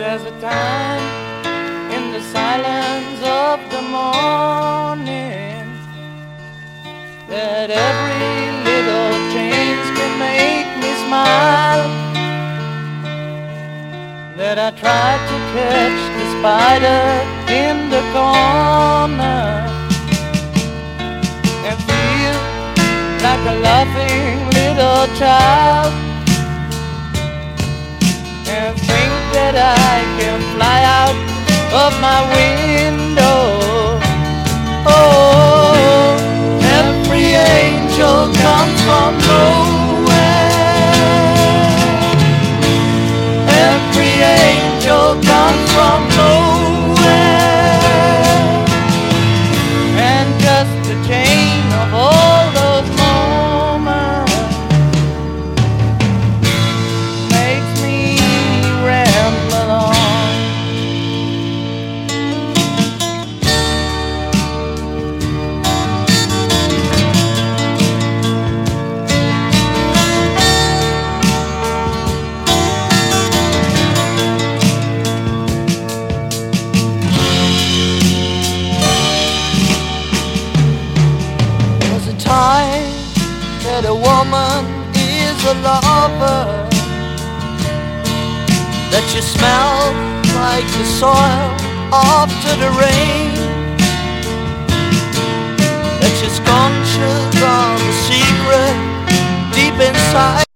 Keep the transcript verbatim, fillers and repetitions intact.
There's a time in the silence of the morning that every little change can make me smile, that I try to catch the spider in the corner and feel like a laughing little child, and think that I can fly out of my window. Oh, every angel comes from nowhere. Every angel comes from nowhere. And just the chain of all those moments makes me ramble on. There's a time that a woman is a lover, that you smell like the soil after the rain, that she's conscious of the secret deep inside.